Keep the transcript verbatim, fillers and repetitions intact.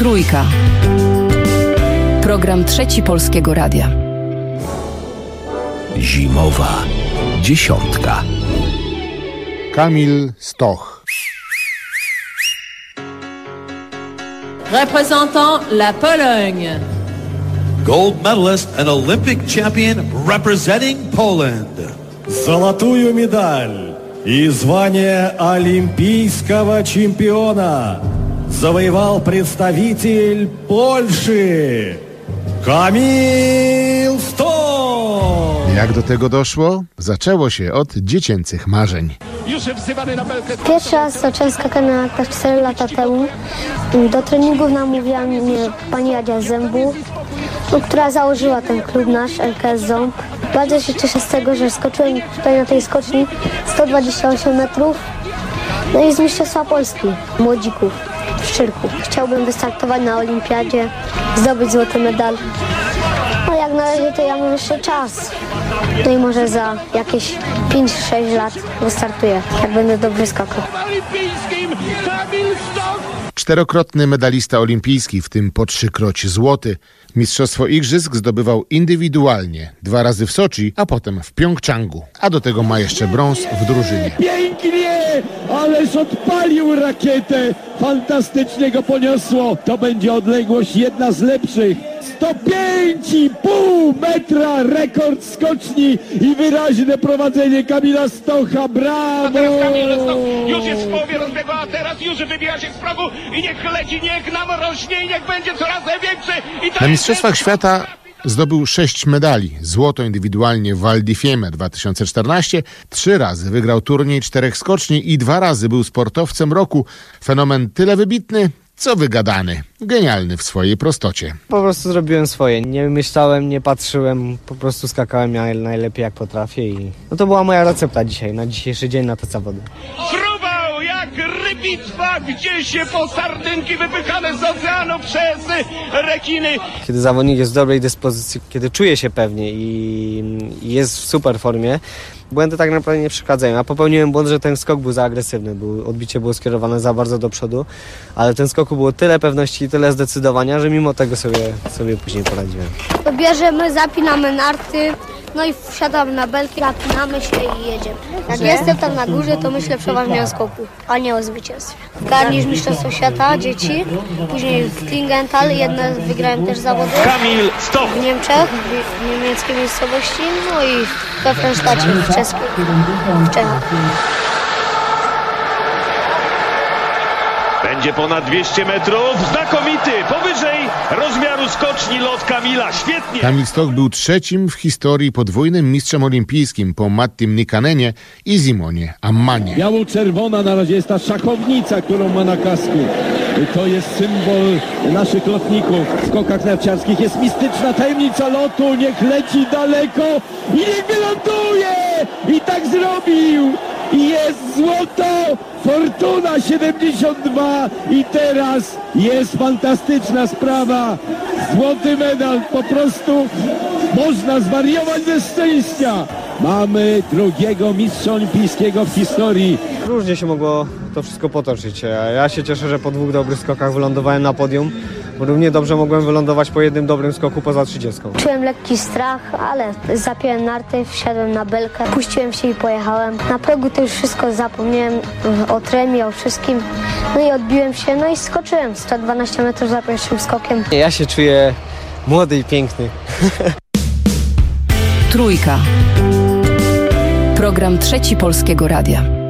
Trójka. Program Trzeci Polskiego Radia. Zimowa dziesiątka. Kamil Stoch. Représentant la Pologne. Gold medalist and Olympic champion representing Poland. Золотую медаль и звание олимпийского чемпиона завоевал представитель Польши Kamil Stoch. Jak do tego doszło? Zaczęło się od dziecięcych marzeń. Pierwszy raz zacząłem skakać na nartach cztery lata temu. Do treningów namówiła mnie pani Jadzia z Zębu, no, która założyła ten klub nasz, L K S Ząb. Bardzo się cieszę z tego, że skoczyłem tutaj na tej skoczni sto dwadzieścia osiem metrów. No i z Mistrzostwa Polski młodzików w Szczyrku. Chciałbym wystartować na olimpiadzie, zdobyć złoty medal. No jak na razie to ja mam jeszcze czas. No i może za jakieś pięć sześć lat wystartuję, jak będę dobrze skakał. Czterokrotny medalista olimpijski, w tym po trzykroć złoty. Mistrzostwo Igrzysk zdobywał indywidualnie, dwa razy w Soczi, a potem w Pjongczangu. A do tego ma jeszcze brąz w drużynie. Pięknie, ależ odpalił rakietę. Fantastycznie go poniosło. To będzie odległość jedna z lepszych. sto pięć i pół metra, rekord skoczni i wyraźne prowadzenie Kamila Stocha. Brawo! A teraz Kamil Stoch już jest w połowie rozbiegu, a teraz już wybija się z progu i niech leci, niech nam rośnie i niech będzie coraz większy. I Na Mistrzostwach Świata zdobył sześć medali. Złoto indywidualnie w Val di Fiemme dwa tysiące czternaście, trzy razy wygrał turniej czterech skoczni i dwa razy był sportowcem roku. Fenomen tyle wybitny, co wygadany. Genialny w swojej prostocie. Po prostu zrobiłem swoje. Nie myślałem, nie patrzyłem, po prostu skakałem najlepiej jak potrafię i no to była moja recepta dzisiaj, na dzisiejszy dzień, na te zawody. Fruwał jak rybitwa, gdzieś po sardynki wypychane z oceanu przez rekiny. Kiedy zawodnik jest w dobrej dyspozycji, kiedy czuje się pewnie i jest w super formie, błędy tak naprawdę nie przeszkadzają. Ja popełniłem błąd, że ten skok był za agresywny, był, odbicie było skierowane za bardzo do przodu, ale w tym skoku było tyle pewności i tyle zdecydowania, że mimo tego sobie, sobie później poradziłem. Bierzemy, zapinamy narty, no i wsiadamy na belki, napinamy się i jedziemy. Jak że? Jestem tam na górze, to myślę przeważnie o skoku, a nie o zwycięstwie. Garnisz Mistrzostwo Świata, dzieci, później w Klingenthal, jedne wygrałem też zawody. Kamil Stoch w Niemczech, w niemieckiej miejscowości, no i we Frensztacie, w Czeskiej, w Czechach. Będzie ponad dwieście metrów, znakomity, powyżej rozmiaru skoczni lot Kamila, świetnie. Kamil Stoch był trzecim w historii podwójnym mistrzem olimpijskim po Mattim Nikkanenie i Simonie Ammanie. Biało-czerwona na razie jest ta szachownica, którą ma na kasku. To jest symbol naszych lotników. W skokach narciarskich jest mistyczna tajemnica lotu. Niech leci daleko i niech wyląduje! I tak zrobił! I jest złoto! Fortuna siedemdziesiąt dwa i teraz jest fantastyczna sprawa. Złoty medal, po prostu można zwariować ze szczęścia. Mamy drugiego mistrza olimpijskiego w historii. Różnie się mogło to wszystko potoczyć. Ja się cieszę, że po dwóch dobrych skokach wylądowałem na podium. Równie dobrze mogłem wylądować po jednym dobrym skoku poza trzydziestką. Czułem lekki strach, ale zapiąłem narty, wsiadłem na belkę, puściłem się i pojechałem. Na progu to już wszystko zapomniałem o tremie, o wszystkim. No i odbiłem się, no i skoczyłem sto dwanaście metrów za pierwszym skokiem. Ja się czuję młody i piękny. Trójka. Program Trzeci Polskiego Radia.